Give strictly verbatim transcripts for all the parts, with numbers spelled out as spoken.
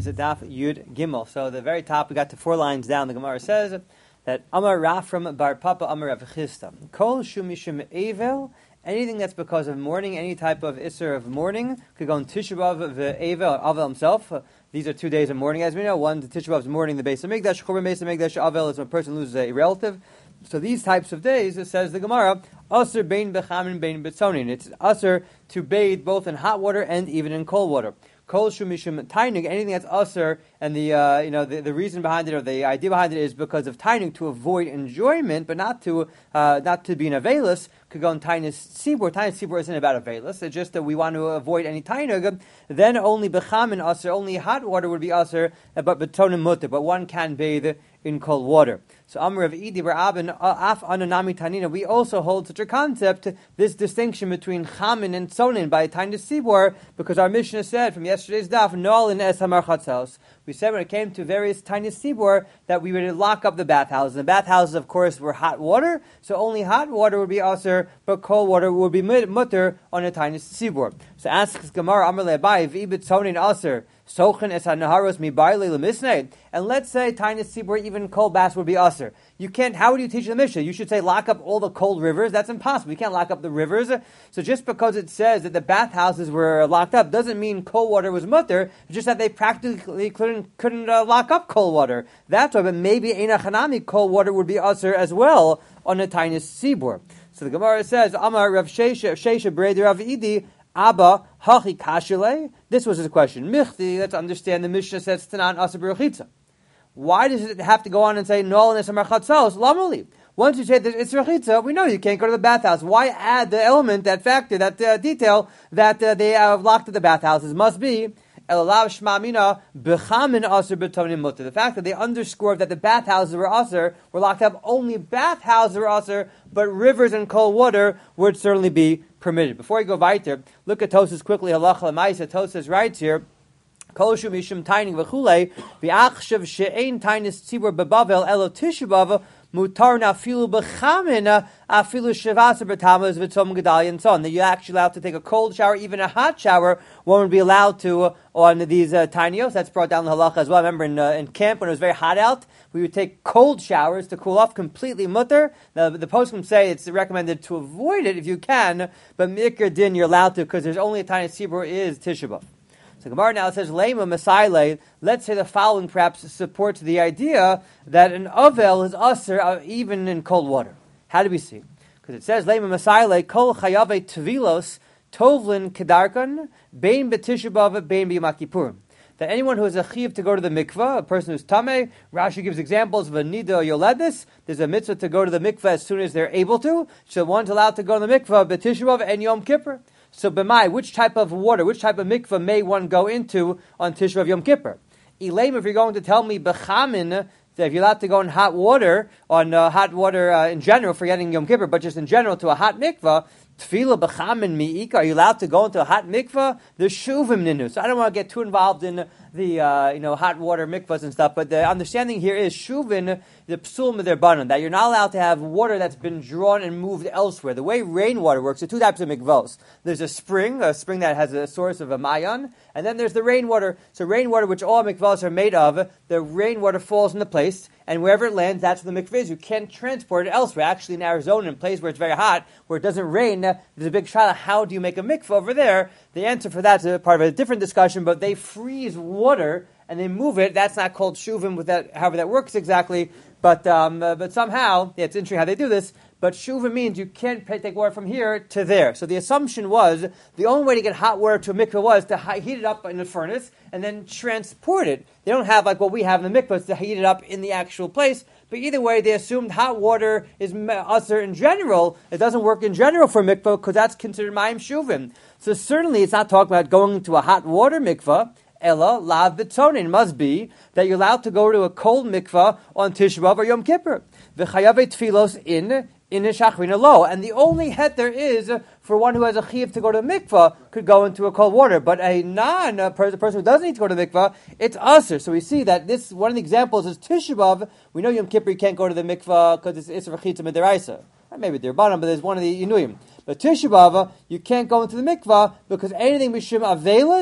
Daf Yud Gimel. So the very top, we got to four lines down. The Gemara says that Amar Rafram Bar Papa Amar Rav Chisda. Kol Shumishim Evel. Anything that's because of mourning, any type of isser of mourning, could go in Tisha B'Av Evel, Avel himself. Uh, these are two days of mourning, as we know. One, the Tisha B'Av is mourning the Beis Hamikdash. Churban Beis Hamikdash. Avel is when a person loses a relative. So these types of days, it says the Gemara, Asr bein bechamin bein betzonin. It's asr to bathe both in hot water and even in cold water. Kol shumishim tainig, anything that's asr, and the uh, you know the, the reason behind it or the idea behind it is because of tainig to avoid enjoyment, but not to uh, not to be an avelus. Could go in tainis sibur. Tainis sibur isn't about avelus. It's just that we want to avoid any tainig. Then only bechamin asr, only hot water would be asr, but betonim mutter. But one can bathe in cold water. So Amr of Idi Bar Abin Af Ananami Tanina. We also hold such a concept, this distinction between chamin and tzonin by tainis sibur, because our Mishnah said from yesterday's daf, Noal in Es Hamar Chatzos. We said when it came to various tainis sibur that we would lock up the bathhouses. The bathhouses, of course, were hot water, so only hot water would be asr, but cold water would be mutter on a tainis sibur. So asks Gemara Amr Le'Abai V'ibit tzonin asr. Sochen es hanaharos mi baile lemisnei. And let's say tainis sibur, even cold baths would be asr. You can't. How would you teach the Mishnah? You should say lock up all the cold rivers. That's impossible. You can't lock up the rivers. So just because it says that the bathhouses were locked up doesn't mean cold water was mutter. It's just that they practically couldn't couldn't uh, lock up cold water. That's why. But maybe eina chanami, cold water would be asr as well on a tainis sibur. So the Gemara says Amar Rav Shesha Shesha Breder Rav Idi. Abba hachi kashile. This was his question. Michti. Let's understand. The Mishnah says tanan asr b'rechitza. Why does it have to go on and say no and esamar chatzos? Lamali. Once you say that it's rechitza, we know you can't go to the bathhouse. Why add the element, that factor, that uh, detail that uh, they have locked at the bathhouses? Must be elalav shmamina bechamin asr b'tonim mutter. The fact that they underscored that the bathhouses were asr, were locked up. Only bathhouses were asr, but rivers and cold water would certainly be permitted. Before I go weiter, look at Tosas quickly. Halacha l'maisa. Tosas writes here. Kol shu mishum taining v'chulei v'achshav she'ein tainis tzibur bebavel elo tishubav mutar nafilu b'chamin afilu shavasa b'tamaz v'tzom gedali and so on. That you're actually allowed to take a cold shower, even a hot shower. One would be allowed to uh, on these uh, tinios. That's brought down the halacha as well. I remember in, uh, in camp when it was very hot out, we would take cold showers to cool off, completely mutter. The, the poskim say it's recommended to avoid it if you can, but mikr din you're allowed to because there's only a tiny sibur is Tisha B'Av. So Gemara now says, Lema Masaile, let's say the following perhaps supports the idea that an Avel is usher uh, even in cold water. How do we see? Because it says, Lema Masaile, Kol Chayave Tvilos, Tovlin Kedarkan, Bein B'Tisha B'Av, Bein B'Yom Kippurim. That anyone who is a chiv to go to the mikveh, a person who's tameh, Rashi gives examples of a nida yoledis. There's a mitzvah to go to the mikveh as soon as they're able to. So one's allowed to go to the mikveh, B'Tisha B'Av and Yom Kippur. So b'mai, which type of water, which type of mikveh may one go into on Tisha B'Av Yom Kippur? Elaim, if you're going to tell me b'chamin, that if you're allowed to go in hot water, on uh, hot water uh, in general, forgetting Yom Kippur, but just in general to a hot mikveh, tefillah b'chamin mi'ika, are you allowed to go into a hot mikveh? There's shuvim ninu. So I don't want to get too involved in the uh, you know hot water mikvahs and stuff, but the understanding here is shuvin, the psul m'derbanan, that you're not allowed to have water that's been drawn and moved elsewhere. The way rainwater works, there are two types of mikvahs. There's a spring, a spring that has a source of a mayan, and then there's the rainwater. So rainwater, which all mikvahs are made of, the rainwater falls into place, and wherever it lands, that's where the mikvah is. You can't transport it elsewhere. Actually, in Arizona, in a place where it's very hot, where it doesn't rain, there's a big shayla. How do you make a mikvah over there? The answer for that's a part of a different discussion, but they freeze water and they move it. That's not called shuvim, with that, however that works exactly. But um, uh, but somehow, yeah, it's interesting how they do this. But shuvim means you can't take water from here to there. So the assumption was the only way to get hot water to a mikveh was to heat it up in the furnace and then transport it. They don't have like what we have in the mikvahs to heat it up in the actual place. But either way, they assumed hot water is usher in general. It doesn't work in general for mikvah because that's considered mayim shuvim. So certainly it's not talking about going to a hot water mikvah. Ella lav b'tzonin. It must be that you're allowed to go to a cold mikvah on Tisha B'Av or Yom Kippur. V'chayave tfilos in in a shachrina lo. And the only het there is for one who has a chiv to go to the mikvah could go into a cold water. But a non a person who doesn't need to go to the mikvah, it's usher. So we see that this one of the examples is Tisha B'Av. We know Yom Kippur you can't go to the mikvah because it's Isra V'chitza Midiraisa. Maybe Dirbanan, but there's one of the Inuyim. But Tisha B'Av, you can't go into the mikvah because anything Mishum Avelis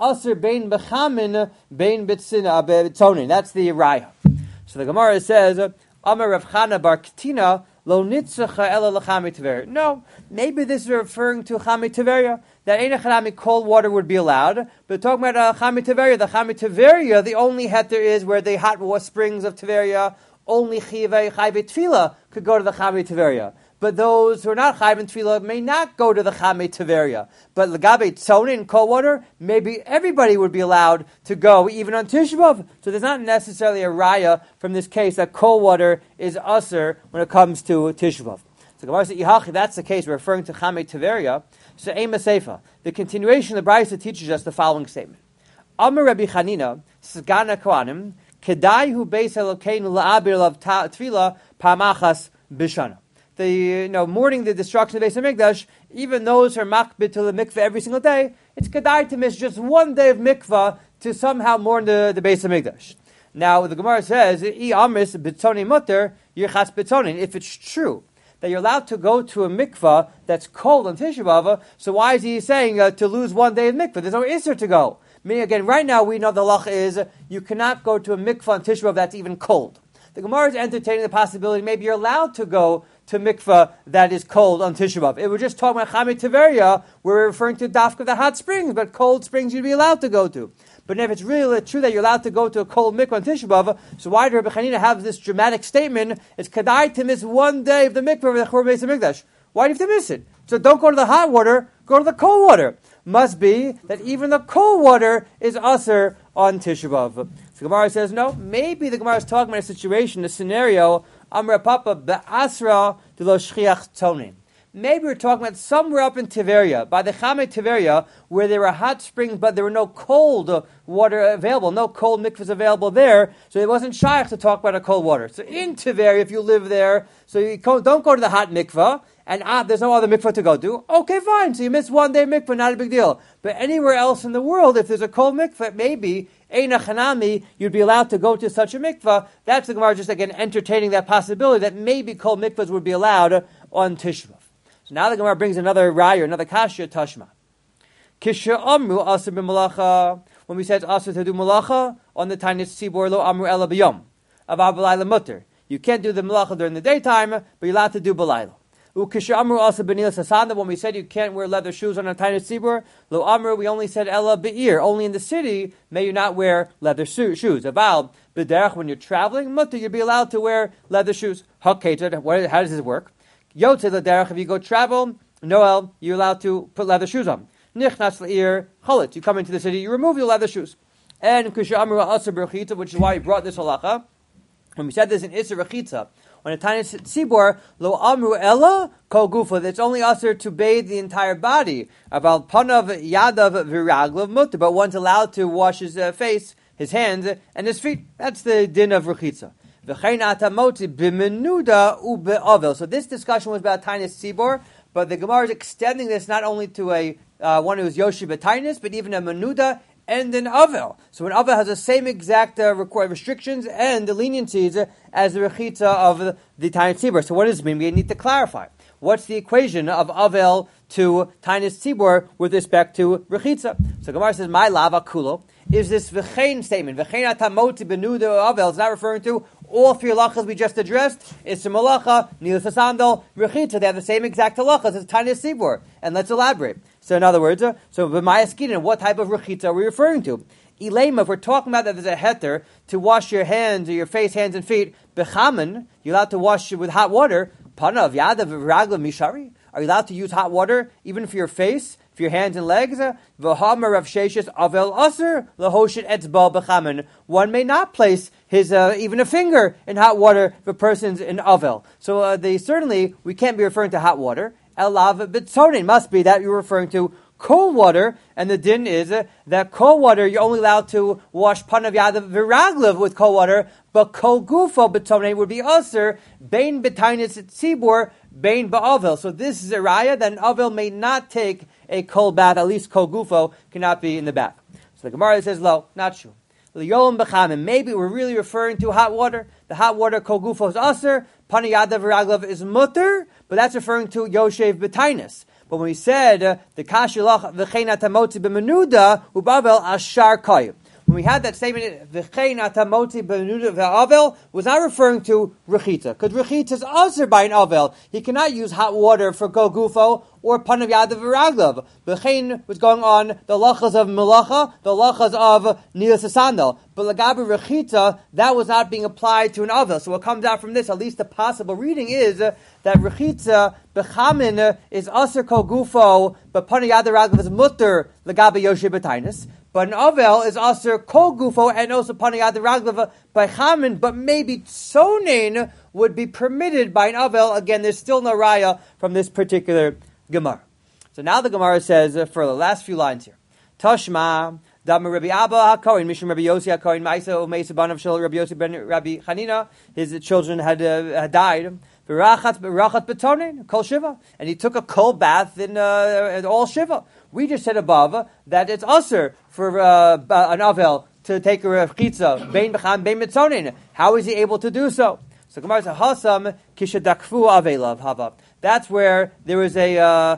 Aser bein bechamin bein bitzina betzonin. That's the raya. So the Gemara says, Amar Rav Chana bar Ketina lo nitzacha ela lechami teveria. No, maybe this is referring to chami teveria. That ain't a chanami cold water would be allowed. But talking about uh, chami teveria, the chami teveria, the only heter is where the hot springs of Teveria, only chiyavei chayvei tefillah could go to the chami teveria. But those who are not chayv in tefillah may not go to the chami teveria. But legabe tzonin, cold water, maybe everybody would be allowed to go, even on Tisha B'Av. So there's not necessarily a raya from this case that cold water is usher when it comes to Tisha B'Av. So Gemara says, Yihachi, that's the case, we're referring to chami teveria. So Ema Seifa, the continuation of the Brisa teaches us the following statement. Amar Rabbi Chanina, Sgana Kohanim, Kedai hu beis Elokeinu la'abir lav tefillah pamachas b'shana. The you know mourning the destruction of the Beis Hamikdash, even those who are makbid to the mikveh every single day, it's kedai to miss just one day of mikveh to somehow mourn the, the Beis Hamikdash. Now the Gemara says, I amis b'tzoni mutter yirchas b'tzonin. If it's true that you're allowed to go to a mikveh that's cold on Tisha B'Av, so why is he saying uh, to lose one day of mikveh? There's no isser to go. Meaning again, right now we know the halach is uh, you cannot go to a mikveh on Tisha B'Av that's even cold. The Gemara is entertaining the possibility maybe you're allowed to go to mikveh that is cold on Tisha B'Av. If we're just talking about chami teveria, we're referring to dafka, the hot springs, but cold springs you'd be allowed to go to. But if it's really true that you're allowed to go to a cold mikveh on Tisha B'Av, so why do Rabbi Chanina have this dramatic statement? It's kadai to miss one day of the mikveh of the Churban Beis Hamikdash. Why do you have to miss it? So don't go to the hot water, go to the cold water. Must be that even the cold water is usher on Tisha B'Av. So Gemara says, no, maybe the Gemara is talking about a situation, a scenario, Amra Papa be'asra de lo shchiach tonin. Maybe we're talking about somewhere up in Tiveria, by the Chame Tiveria, where there were hot springs, but there were no cold water available, no cold mikvahs available there, so it wasn't shaykh to talk about a cold water. So in Tiveria, if you live there, so you don't go to the hot mikvah, and ah, there's no other mikvah to go to, okay, fine, so you miss one day mikvah, not a big deal. But anywhere else in the world, if there's a cold mikvah, maybe, Eina Chanami, you'd be allowed to go to such a mikvah. That's the Gemara just again entertaining that possibility that maybe cold mikvahs would be allowed on Tisha B'Av. So now the Gemara brings another raya, another kasha, tashma. Kisha amru asr b'malacha. When we said asr to do malacha, on the tainis tzibor lo amru ela b'yom. Avav b'layla mutter. You can't do the malacha during the daytime, but you're allowed to do b'layla. Ukisha amru asr b'nilas hasanda. When we said you can't wear leather shoes on a tainis tzibor, lo amru, we only said ela b'ir. Only in the city may you not wear leather shoes. Avav b'derech, when you're traveling, mutter, you'd be allowed to wear leather shoes. Hakketed, how does this work? Yotze l'derech, if you go travel, Noel, you're allowed to put leather shoes on. Nichnas l'ir cholet, you come into the city, you remove your leather shoes. And kusha amru asr b'rechitza, which is why we brought this halacha. When we said this in Isser Rechitza, when a tiny tzibor, lo amru ella kol gufa, it's only asr to bathe the entire body. About panav yadav viraglav mutter, but one's allowed to wash his uh, face, his hands, and his feet. That's the din of Rechitza. So this discussion was about Tainis Tzibor, but the Gemara is extending this not only to a uh, one who's Yoshi B'Tainis, but even a Menuda and an Avel. So an Avel has the same exact uh, restrictions and the leniencies as the Rechitza of the, the Tainis Tzibor. So what does this mean? We need to clarify. What's the equation of Avel to Tainis Tzibor with respect to Rechitza? So Gemara says, my lava kulo. Is this v'chein statement? V'chein atamoti benuda avel is not referring to all three halachas we just addressed. It's a malacha, nilas hasandal, rechitza. They have the same exact halachas as tainis tzibor. And let's elaborate. So in other words, uh, so b'mayaskinin, what type of rechitza are we referring to? Ilema, if we're talking about that there's a heter to wash your hands or your face, hands and feet, bechamen, you're allowed to wash it with hot water. Panav yadav ragla mishari. Are you allowed to use hot water even for your face, for your hands and legs? V'hamar Rav Sheshes avel aser lahoshet etzba b'chamen. One may not place his uh, even a finger in hot water for persons in avel. So uh, they certainly we can't be referring to hot water. Elav b'tzonin must be that you're referring to cold water, and the din is uh, that cold water you're only allowed to wash panav yadav viraglav with cold water, but kol gufo b'tzonin would be aser bein b'tainis tzibor bein ba'avel. So this is a raya that an avel may not take a cold bath, at least kol gufo cannot be in the bath. So the Gemara says, lo, not true. L'yom b'chamin, maybe we're really referring to hot water. The hot water kol gufo is aser, pani yadav viraglav is mutter, but that's referring to yoshev b'tainis. But when we said uh, the kashilach v'chein atamotzi b'menuda ubavel ashar koyim. When we had that statement, v'chein atamotzi b'menuda v'avel, was not referring to rechita, because rechita is also by an avel. He cannot use hot water for kol gufo or panav yadav v'raglav. V'chein was going on the lachas of melacha, the lachas of nilas sandal. But lagabe rechita, that was not being applied to an avel. So what comes out from this, at least the possible reading is uh, that rechita bechamin uh, is aser kol gufo, but panav yadav v'raglav is mutter lagabe yoshe b'tainis. But an avel is aser kol gufo and also paniyad raglav by chamin, but maybe tzonein would be permitted by an avel. Again, there's still no raya from this particular Gemara. So now the Gemara says uh, for the last few lines here, Tashma Dam Rabbi Abba HaKohen Mishum Rabbi Yossi HaKohen Ma'isa Umeisa Banav Shel Rabbi Yossi ben Rabbi Chanina. His children had, uh, had died. V'rachat v'rachat betonin kol shiva, and he took a cold bath in, uh, in all shiva. We just said above uh, that it's usher for uh, an avel to take a rechitza bein b'cham bein mitzonin. How is he able to do so? So Gemara says hasam kishadakfu avelav hava. That's where there was a uh, uh,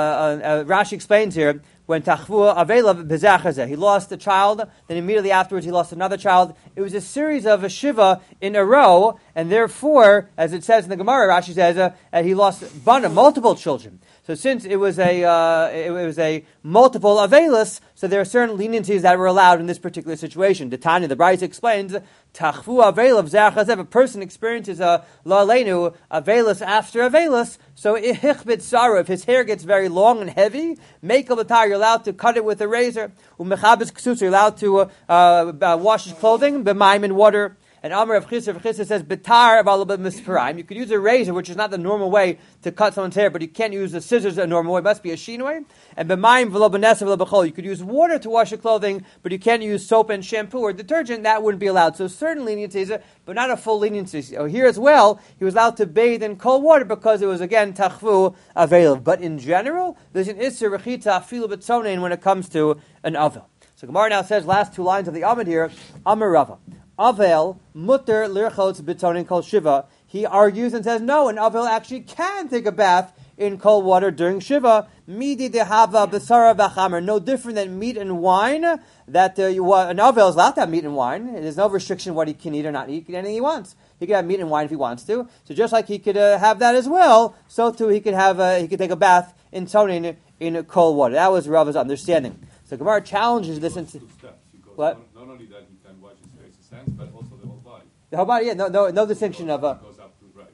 uh, Rashi explains here. When tachvu avelav bezachazeh, he lost a child. Then immediately afterwards, he lost another child. It was a series of a shiva in a row, and therefore, as it says in the Gemara, Rashi says uh, uh, he lost bana, multiple children. So since it was a uh, it, it was a multiple avelis, so there are certain leniencies that were allowed in this particular situation. The Tanya, the Brisa explains, tachvu avelav zachazeh. If a person experiences a la'aleinu avelis after avelis, so ihichbit saru, if his hair gets very long and heavy, make a batar, you're allowed to cut it with a razor. Umechabes ksus, you're allowed to uh, uh, wash his clothing, b'mayim in water. And Amar of Chisar, Chisar says, Betar avalabah misparim. You could use a razor, which is not the normal way to cut someone's hair, but you can't use the scissors a normal way. It must be a sheen way. And b'mayim v'lo b'nesa v'lo b'chol. You could use water to wash your clothing, but you can't use soap and shampoo or detergent. That wouldn't be allowed. So certain leniencies, but not a full leniency. So here as well, he was allowed to bathe in cold water because it was, again, tachvu avelav. But in general, there's an isser rechita afilu b'tzonein when it comes to an avel. So Gemara now says, last two lines of the Amud here, Amar Rava. Avel mutter lirchotz betonin kol shiva. He argues and says, no, an avel actually can take a bath in cold water during shiva. Midi dehava besara v'chamer. No different than meat and wine. That uh, you, uh, an avel is allowed to have meat and wine. There's no restriction what he can eat or not eat. He can eat anything he wants. He can have meat and wine if he wants to. So just like he could uh, have that as well, so too he could have uh, he could take a bath in tonin in, in cold water. That was Rava's understanding. So Gemara challenges this. Into, what? Not only that, he can wash his face, his hands, but also the whole body. The whole body, yeah, no, no, no distinction of a. Goes up to right.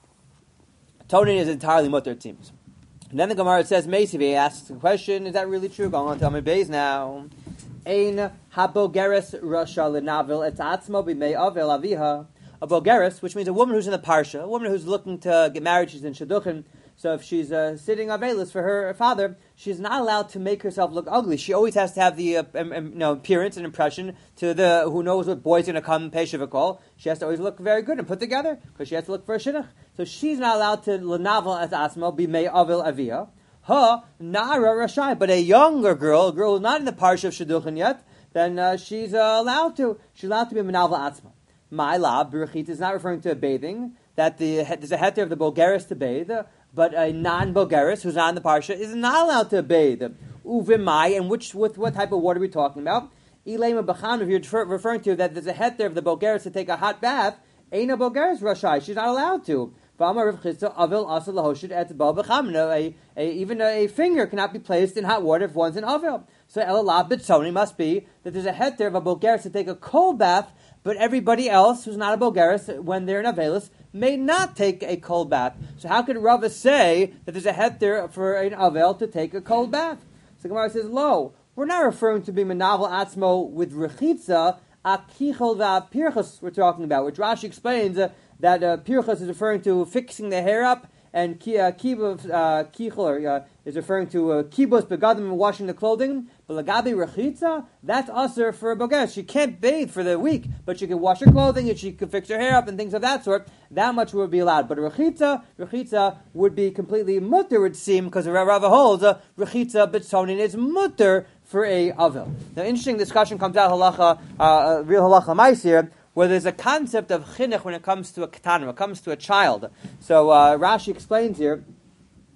Tonin is entirely mutter, it seems. And then the Gemara says, Meisiv asks the question: is that really true? Going on to Amid Beis now. Ein habogeres rasha lenavil et atzmo b'mei avel aviha. A bogeres, which means a woman who's in the parsha, a woman who's looking to get married, she's in shidduchim. So if she's uh, sitting avelis for her father, she's not allowed to make herself look ugly. She always has to have the uh, um, um, you know, appearance and impression to the who knows what boy's going to come pay shivakol. She has to always look very good and put together because she has to look for a shidduch. So she's not allowed to lenavel as asmo be mei avil avia. Ha nara rashai, but a younger girl, a girl who's not in the parsha of shidduchin yet, then uh, she's uh, allowed to. She's allowed to be menavel atzma. My lab berachit is not referring to bathing. That the there's a heter of the Bulgaris to bathe. But a non-Bulgaris who's not in the parsha is not allowed to bathe. Uvimai, and which with what type of water are we talking about? Ilema b'chan, if you're referring to that there's a heter of the Bulgaris to take a hot bath, ain't a Bulgaris rashai. She's not allowed to. Even a finger cannot be placed in hot water if one's in avil. So elalab b'tzoni must be that there's a heter of a Bulgaris to take a cold bath, but everybody else who's not a Bulgaris, when they're in avelis, may not take a cold bath. So how could Rava say that there's a heter for an avel to take a cold bath? So Gemara says, lo, we're not referring to being menavel atzmo with rechitza, akichol va'pirchas we're talking about, which Rashi explains uh, that uh, pirchas is referring to fixing the hair up, and ki, uh, kibbutz, uh, kichol uh, is referring to uh, kibbutz begadim and washing the clothing. But lagabi rechitza, that's usher for a bogeres. She can't bathe for the week, but she can wash her clothing and she can fix her hair up and things of that sort. That much would be allowed. But rechitza, rechitza would be completely mutter, it would seem, because Rava holds uh, rechitza b'tzonin is mutter for a avel. Now, interesting discussion comes out halacha, uh, real halacha mais here, where there's a concept of chinuch when it comes to a katan, when it comes to a child. So uh, Rashi explains here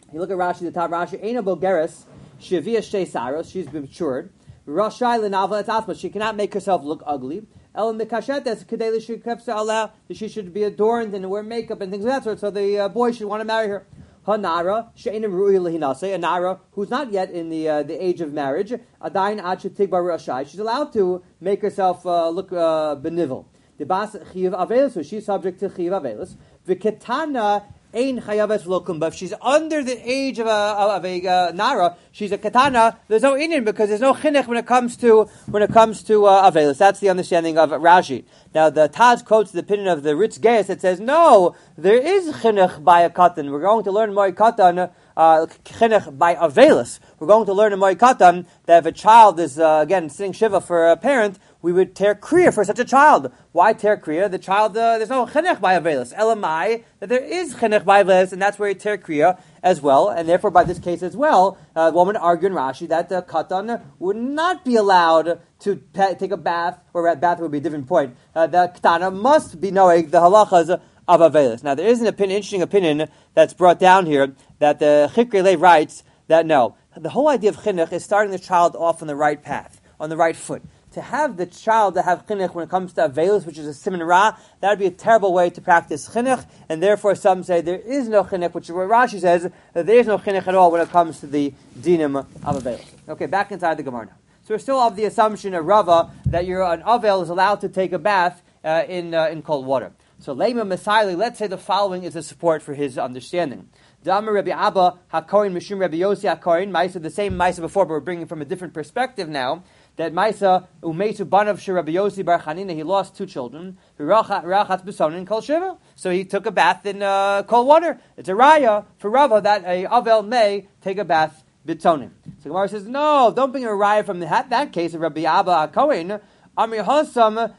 You look at Rashi, the top Rashi, Eina Bogeres, Shivia Shei Saros, she's been matured. Rashai Lenavla Etzatma, she cannot make herself look ugly. El Mikashetes, Kedeli Shikepsa Allah, that she should be adorned and wear makeup and things of that sort, so the uh, boy should want to marry her. Hanara, She'enim Ru'i Lehinase, a Nara who's not yet in the uh, the age of marriage, Adain Acha Tigbar Rashai, she's allowed to make herself uh, look uh, benivil. The Bas Chiv Avelis, so she's subject to Chiv Avelis. V'Ketana Ein Chayavet Lokum, but if she's under the age of a of a uh, Nara, she's a Katana. There's no Indian because there's no chinuch when it comes to when it comes to uh, Avelis. That's the understanding of Rashi. Now the Taz quotes the opinion of the Ritz Geis that says no, there is chinuch by a katan. We're going to learn Moi Katan. Uh, chinuch by Avelis. We're going to learn in Moi Katan that if a child is uh, again sitting shiva for a parent, we would tear kriya for such a child. Why tear kriya? The child, uh, there's no chinuch by Avelis. Elamai, that there is chinuch by Avelis, and that's where you tear kriya as well. And therefore, by this case as well, uh, one would argue in Rashi that the katan would not be allowed to pe- take a bath, or a bath would be a different point. Uh, the katana must be knowing the halachas of Avelis. Now, there is an opinion, interesting opinion that's brought down here that the Chikri Lev writes that no, the whole idea of chinuch is starting the child off on the right path, on the right foot. To have the child to have chinuch when it comes to Avelis, which is a siman ra, that would be a terrible way to practice chinuch, and therefore some say there is no chinuch, which is what Rashi says, that there is no chinuch at all when it comes to the dinim of Avelis. Okay, back inside the Gemara now. So we're still of the assumption of Rava that you're an Avel is allowed to take a bath uh, in uh, in cold water. So Lema Mesaili, let's say the following is a support for his understanding. Dama Rabbi Abba HaKohen Mishum Rabbi Yossi HaKohen, Maisa, the same Maisa before, but we're bringing from a different perspective now. That Maisa Umetu Banav Shir Rabbi Yossi Bar Chanina, he lost two children. Rachat B'sonin Kol Shiva. So he took a bath in uh, cold water. It's a raya for Rava that a Avel may take a bath b'tonim. So Gemara says, no, don't bring a raya from the, that case of Rabbi Abba HaKohen. That's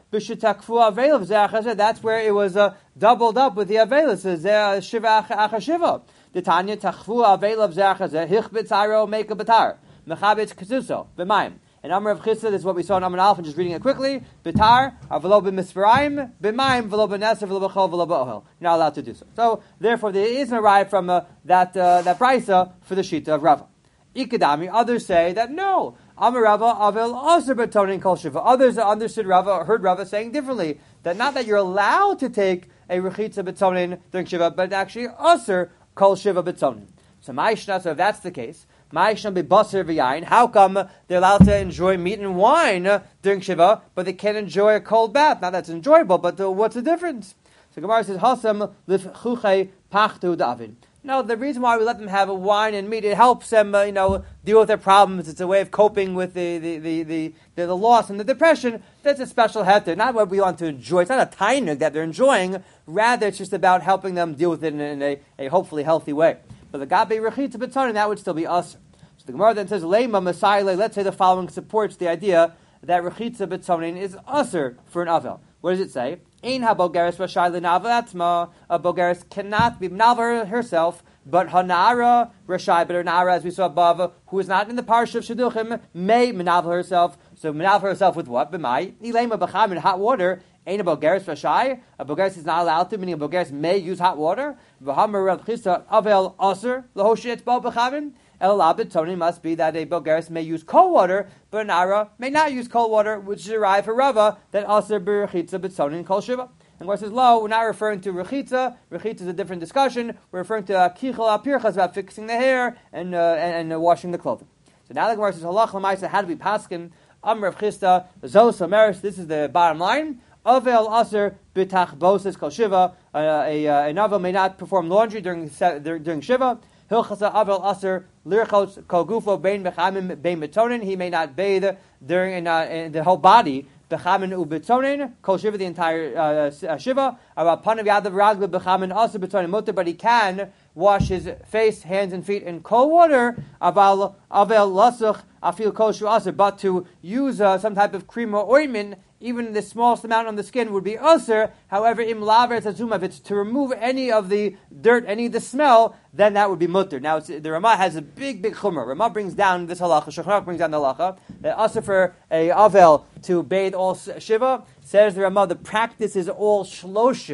where it was uh, doubled up with the Avelis. Shiva Achashiva. The Tanya Tachfu Avelav Zerachazeh Hichbit Tzaro Make a Batar Mechabit Kazuso B'Mayim. And Amar of Chissa, this is what we saw in Amar Alf, and just reading it quickly. Bitar Avelo B'Misvaraim B'Mayim Velo B'Neser Velo B'Chol Velo B'Ohel. You're not allowed to do so. So therefore, there is an arrive from uh, that uh, that brisa for the Shita of Rava. Ikadami. Others say that no. Amar Rava Avel Aser B'Tonin Kol Shiva. Others understood Rava, heard Rava saying differently, that not that you're allowed to take a Rechitza B'Tonin during Shiva, but actually Aser Kol Shiva B'Tonin. So Ma'ishna, so if that's the case, Ma'ishna B'Baser V'Yayin, how come they're allowed to enjoy meat and wine during Shiva, but they can't enjoy a cold bath? Now that's enjoyable, but uh, what's the difference? So Gemara says, Hasam Lif Chuchei Pachtu Davin. No, the reason why we let them have a wine and meat, it helps them, uh, you know, deal with their problems. It's a way of coping with the the, the, the, the, the loss and the depression. That's a special heter. Not what we want to enjoy. It's not a tainug that they're enjoying. Rather, it's just about helping them deal with it in, in a, a hopefully healthy way. But the gabe rechitza b'tzonin, that would still be us. So the Gemara then says, Leima Masaile, let's say the following supports the idea that rechitza b'tzonin is usher for an avel. What does it say? Ein ha-bogeres rashai l'navel atzma. A bogeres cannot be navel herself, but hanara rashai, but her nara, as we saw above, who is not in the parsha of Shidduchim, may menavel herself. So menavel herself with what? B'mai. Nilema b'cham in hot water. Ein a bogeres rashai. A bogeres is not allowed to, meaning a bogeres may use hot water. V'hamar Rav Chisda avel aser l'hoshet bo b'chamin. El labit Tony must be that a bogeres may use cold water, but an ara may not use cold water, which is derived for Rava that aser b'rechitza b'tzonin kol shiva. And Gemara says, lo, we're not referring to rechitza. Rechitza is a different discussion. We're referring to kichel apirchas, about fixing the hair and uh, and, and uh, washing the clothing. So now the Gemara says, halach l'maisa, how do we paskin? Amr of Chisda, zos omeres. This is the bottom line. Avel aser b'tach boses kol shiva. Uh, a uh, an avel may not perform laundry during during shiva. Hilchasa avel aser lirchos kol gufo bein bechamim bein betonin. He may not bathe during in, uh, in the whole body. Bechamin ubetonin kol shiva, the entire uh, shiva. Panav yadav ragla bechamin aser betonin mutter, but he can wash his face, hands, and feet in cold water. Aval avel lasuch afil kol shu aser, but to use uh, some type of cream or ointment, even the smallest amount on the skin would be usher. However, im laver tzazuma, if it's to remove any of the dirt, any of the smell, then that would be mutter. Now, it's, the Ramah has a big, big chumrah. Ramah brings down this halacha. Shulchan Aruch brings down the halacha that usher for a avel to bathe all shiva. Says the Ramah, the practice is all shloshim.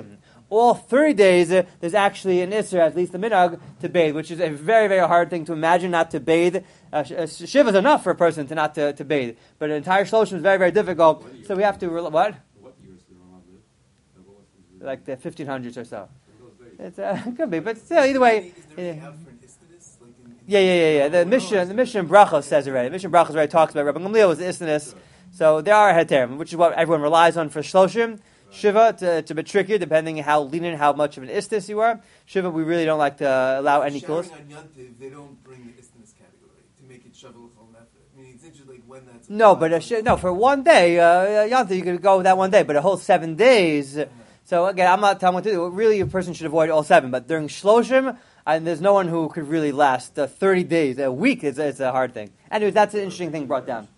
all thirty days, uh, there's actually an Isser, at least the minhag, to bathe, which is a very, very hard thing to imagine, not to bathe. Uh, Shiva is enough for a person to not to, to bathe, but an entire Shloshim is very, very difficult, so we have to, what? What years do Ramadan live? Like the fifteen hundreds or so. It's, uh, it could be, but still, either way. Yeah. Yeah, yeah, yeah, yeah. The mission, the mission Brachos says already. The mission Brachos already talks about Rabbi Gamliel was the Istinus. So there are heterim, which is what everyone relies on for Shloshim. Shiva, it's, uh, it's a bit tricky depending how lenient, how much of an Istinus you are. Shiva, we really don't like to uh, allow any close. On Yantiv, they don't bring the Istinus category to make it Shavuot Chol Nefesh. I mean, it's interesting like when that's. No, but a sh- no, for one day, uh, Yantiv, you could go that one day, but a whole seven days. Uh, so again, I'm not telling what to do. Really, a person should avoid all seven, but during Shloshim, and there's no one who could really last uh, thirty days. A week is it's a hard thing. Anyways, that's an interesting thing brought down.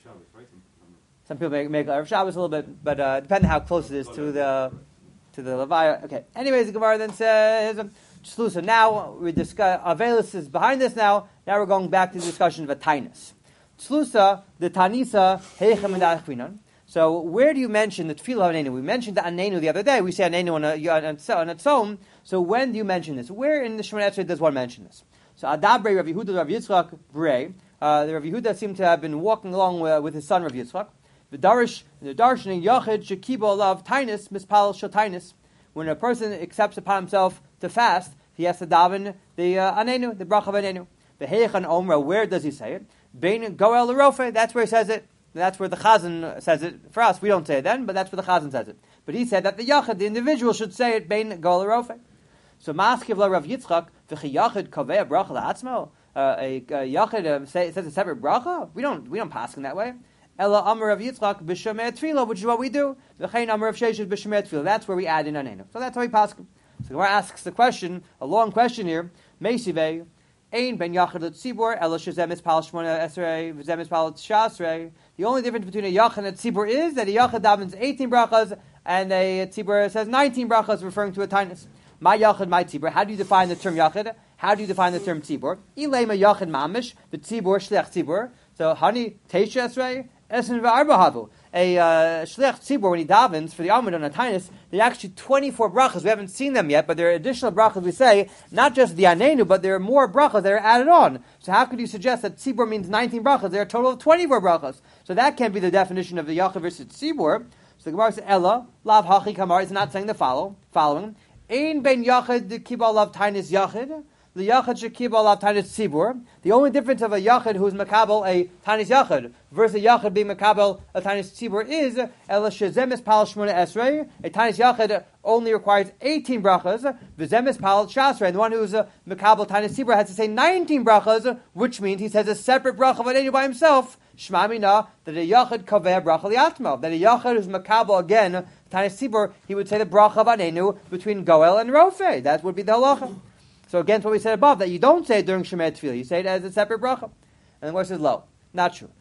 Some people make, make Erev Shabbos a little bit, but uh, depending how close it is to the to the Levaya. Okay. Anyways, the Gemara then says, so now we discuss, Avelis is behind this now. Now we're going back to the discussion of a Tainus. Tzlusa, the Tanisa, Heichem and Achvinon. So where do you mention the Tefillah Anenu? We mentioned the Anenu the other day. We say Anenu on, a, on, a, on its own. So when do you mention this? Where in the Shemona Esrei does one mention this? So Adabre, Rav Yehuda, Rav Yitzchak, Brei. Uh, the Rav Yehuda seemed to have been walking along with, with his son Rav Yitzchak. The Darish, the Darshaning Yachid Shekibo Alav Tainus Mispal Shotainis. When a person accepts upon himself to fast, he has to daven the uh, Anenu, the Bracha of Anenu. The Heichan Omra, where does he say it? Bein Goel L'Rofe, that's where he says it. That's where the Chazan says it. For us, we don't say it then, but that's where the Chazan says it. But he said that the Yachid, the individual, should say it Bein Goel L'Rofe. So Maskiv La Rav Yitzchak, V'chi Yachid Kaveh Bracha L'Atzmo. A Yachid uh, say, says a separate bracha. We don't we don't pass in that way. Ella Amar Rav Yitzchak b'Shemei Tefillah, which is what we do. V'chein Amar Rav Sheshet b'Shemei Tefillah. That's where we add in Anenu. So that's how we pass. So the Gemara asks the question, a long question here. Meisivei Ein Ben Yachid L'Tzibur Ella Shezem Mispal Shmona Esrei V'Zem Mispal Shasrei. The only difference between a Yachid and a Tzibur is that a Yachid davens eighteen brachas and a Tzibur says nineteen brachas, referring to a Tainus. My Yachid, my Tzibur. How do you define the term Yachid? How do you define the term Tzibur? Ilema Yachid Mamish, the Tzibur Shliach Tzibur. So Hani Teisha Esrei. Esen v'arba havu. A uh, shliach tzibur, when he davens for the Amud on a Tainus, there are actually twenty-four brachas. We haven't seen them yet, but there are additional brachas we say, not just the Anenu, but there are more brachas that are added on. So how could you suggest that tzibur means nineteen brachas? There are a total of twenty-four brachas. So that can't be the definition of the Yachid versus tzibur. So the Gemara says, Ella, lav hachi kamar, it's not saying the follow, following. Ein ben Yachid kibal lav Tainus Yachid. The Yachid shekibal alav Tainus Tzibur. The only difference of a Yachid who is makabel a Tainus Yachid versus a Yachid being makabel a Tainus Tzibur is Ela Shezem Pal Shmona Esrei. A Tainus Yachid only requires eighteen brachas. V'Zem Pal Shasrei. The one who is a makabel Tainus Tzibur has to say nineteen brachas, which means he says a separate bracha of Anenu by himself. Shema Mina, that a Yachid kaveh bracha liatmo. That a Yachid who's makabel again Tainus Tzibur, he would say the bracha of Anenu between Goel and Rofe. That would be the halacha. So against what we said above, that you don't say it during Shemei Tefillah, you say it as a separate bracha. And the Gemara says, lo, not true.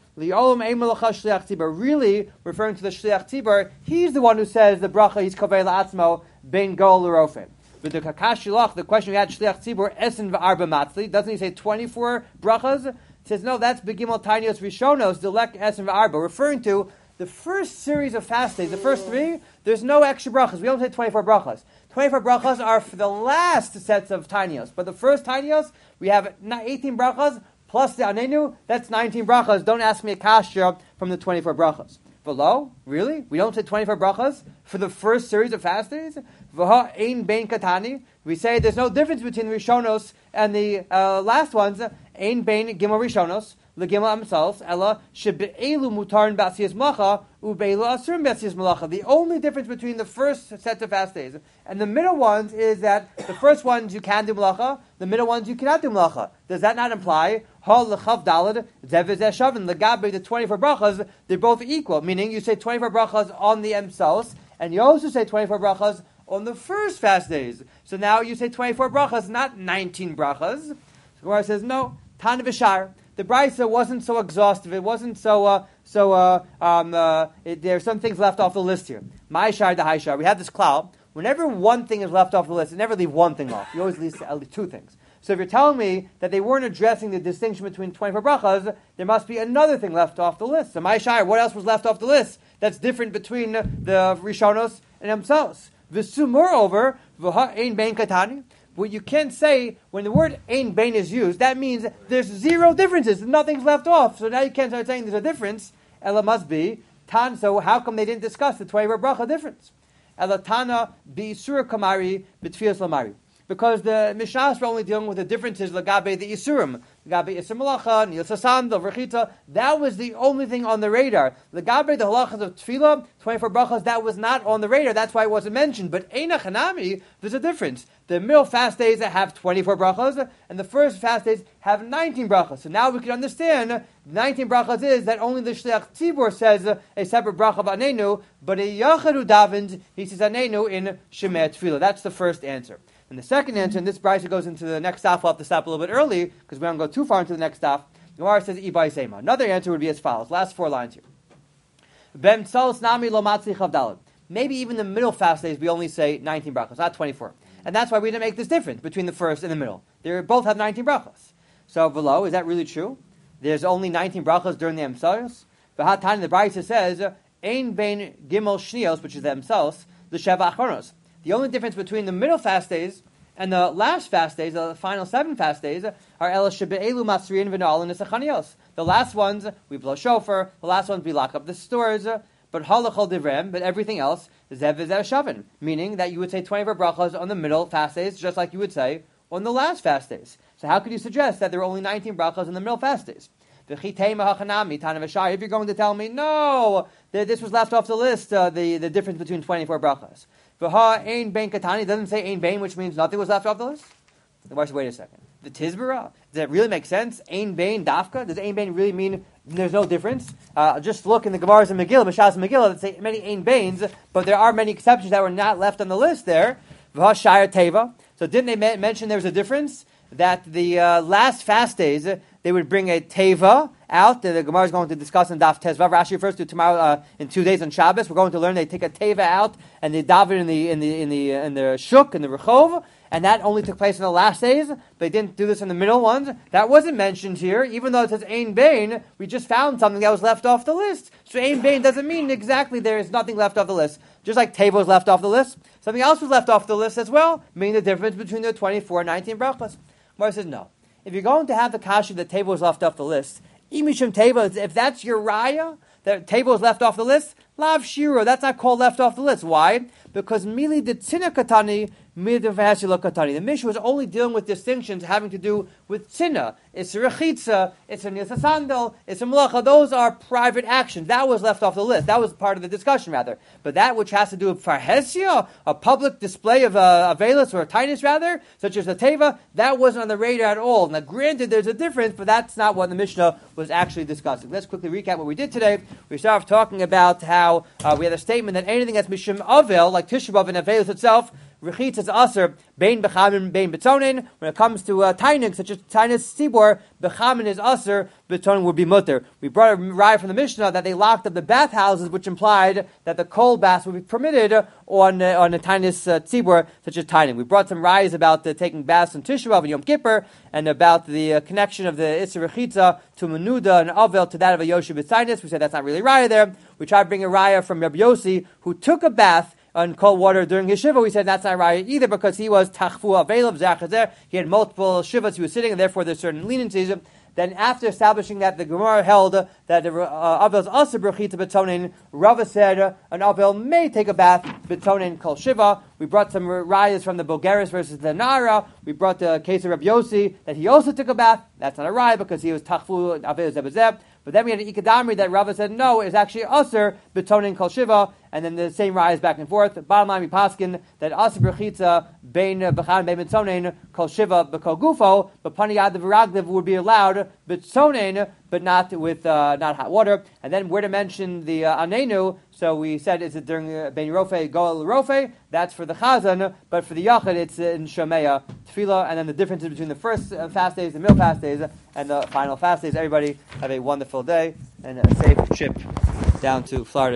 Really, referring to the Shliach Tzibur, he's the one who says the bracha, he's kaveh la'atzmo, ben gol l'rofen. But the Kakashilach, the question we had, Shliach Tzibur, esen v'arba matzli, doesn't he say twenty-four brachas? He says, no, that's begimel tanios rishonos, delek esen v'arba, referring to the first series of fast days, the first three, there's no extra brachas. We don't say twenty-four brachas. twenty-four brachas are for the last sets of tinios. But the first tinios, we have eighteen brachas, plus the Anenu, that's nineteen brachas. Don't ask me a kasha from the twenty-four brachas. V'lo, really? We don't say twenty-four brachas for the first series of fast days? V'ha ein bein katani. We say there's no difference between the Rishonos and the uh, last ones. Ein bein gimel Rishonos. L'gimel amsals, ella shebe'elu mutarin b'asiyas malacha u'be'elu asurim b'asiyas malacha. The only difference between the first set of fast days and the middle ones is that the first ones you can do malacha, the middle ones you cannot do malacha. Does that not imply ha lechav dalad zevez eshavin legabe the twenty-four brachas? They're both equal, meaning you say twenty-four brachas on the amsals, and you also say twenty-four brachas on the first fast days. So now you say twenty-four brachas, not nineteen brachas. So Gemara says no. Tan v'shar. The Brisa wasn't so exhaustive. It wasn't so, uh, so, uh, um, uh, it, there are some things left off the list here. My shar, the high shar. We have this cloud. Whenever one thing is left off the list, you never leave one thing off. You always leave at least two things. So if you're telling me that they weren't addressing the distinction between twenty-four brachas, there must be another thing left off the list. So my shar, what else was left off the list that's different between the Rishonos and themselves? V'su, moreover, v'ha ein bein katani. What you can't say, when the word ein bein is used, that means there's zero differences. Nothing's left off. So now you can't start saying there's a difference. Ella must be tan. So how come they didn't discuss the twenty-four bracha difference? Ella tana bi isura kamari b'tfilas lamari. Because the Mishnahs were only dealing with the differences lagabe the isurim, lagabe isur malacha, nil sasandal, rechita. That was the only thing on the radar. Lagabe the halachas of tefillah, twenty-four brachas, that was not on the radar. That's why it wasn't mentioned. But eina chanami, there's a difference. The middle fast days have twenty-four brachas, and the first fast days have nineteen brachas. So now we can understand nineteen brachas is that only the shliach tzibur says a separate bracha of anenu, but a yachadu davens he says anenu in shemeh tefillah. That's the first answer. And the second answer, and this brisa goes into the next stop. We'll have to stop a little bit early because we don't go too far into the next stop. The Gemara says ibai sema. Another answer would be as follows. Last four lines here. Ben tzos nami lo matzli chavdalad. Maybe even the middle fast days we only say nineteen brachos, not twenty-four. And that's why we didn't make this difference between the first and the middle. They both have nineteen brachos. So below, is that really true? There's only nineteen brachos during the emsayos. V'hatan, the brisa says ein bein gimel shnios, which is the emsayos, the sheva achronos. The only difference between the middle fast days and the last fast days, the final seven fast days, are el shebe'elu masriin v'na'al and esachanios. The last ones, we blow shofar. The last ones, we lock up the stores. But halachol divrem, but everything else, zev v'zev shavin. Meaning that you would say twenty-four brachas on the middle fast days, just like you would say on the last fast days. So how could you suggest that there are only nineteen brachas in the middle fast days? If you're going to tell me, no, this was left off the list, uh, the, the difference between twenty-four brachas. V'ha ein bein katani doesn't say ein bein, which means nothing was left off the list. The Gemara says, wait a second. The tizbara, does that really make sense? Ein bein dafka? Does ein bein really mean there's no difference? Uh, just look in the Gemaras and Megillah, B'shas and Megillah, that say many ein beins, but there are many exceptions that were not left on the list there. V'ha shayar teva. So didn't they ma- mention there was a difference? That the uh, last fast days, uh, they would bring a teva out. The, the Gemara is going to discuss in Daf Tezvav. Rashi refers to tomorrow uh, in two days on Shabbos. We're going to learn they take a teva out and they daven in the in the in the in the shuk in the rechov, and that only took place in the last days. They didn't do this in the middle ones. That wasn't mentioned here, even though it says ein bein. We just found something that was left off the list. So ein bein doesn't mean exactly there is nothing left off the list. Just like teva was left off the list, something else was left off the list as well, meaning the difference between the twenty-four and nineteen brachas. Gemara says no. If you're going to have the kasha that teva was left off the list, imishim teva, if that's your raya, that teva was left off the list, lav shiro, that's not called left off the list. Why? Because mili de tzina katani, mili de v'hasila katani. The Mishnah was only dealing with distinctions having to do with tzina. It's a rechitza, it's a nilsa sandal, it's a malacha. Those are private actions. That was left off the list. That was part of the discussion, rather. But that which has to do with farhesia, a public display of a avelus or a tinus, rather, such as the teva, that wasn't on the radar at all. Now, granted, there's a difference, but that's not what the Mishnah was actually discussing. Let's quickly recap what we did today. We started off talking about how uh, we had a statement that anything that's mishum avel, like Tisha B'Av and avelus itself, Rechitz is aser, bein bechamin, bein betonin. When it comes to uh, tainik, such as tainis tzibor, bechamin is aser, betonin would be mutter. We brought a raya from the Mishnah that they locked up the bathhouses, which implied that the cold baths would be permitted on uh, on a tainis uh, tzibor, such as tainik. We brought some rayas about uh, taking baths on Tisha B'Av and Yom Kippur, and about the uh, connection of the Isser Rechitza to Menuda and Avel to that of a Yoshi B'Tainis. We said that's not really raya there. We tried to bring a raya from Rabbi Yossi, who took a bath on cold water during his shiva. We said that's not right either because he was tachfu avelav zachazer. He had multiple shivas he was sitting, and therefore there's certain leniencies. Then after establishing that, the Gemara held that the uh, avel's asa brachita betonin. Rava said uh, an avel may take a bath betonin kol shiva. We brought some rayas from the Bulgaris versus the Nara. We brought the case of Rabbi Yossi that he also took a bath. That's not a raya because he was tachfu avel zebazeb. But then we had an ikadamri that Rava said no, it's actually aser betonin kol shiva. And then the same rise back and forth. Bottom line, we paskin that aser brachitza bein b'chan bein b'tzonein kol shiva b'kol gufo, but paniyad v'raglev would be allowed b'tzonein, but not with uh, not hot water. And then we're to mention the uh, anenu. So we said is it during uh, bein rofe goel rofe? That's for the chazan, but for the yachid it's in shomeya tefillah. And then the differences between the first uh, fast days, the middle fast days, and the final fast days. Everybody have a wonderful day and a safe trip down to Florida.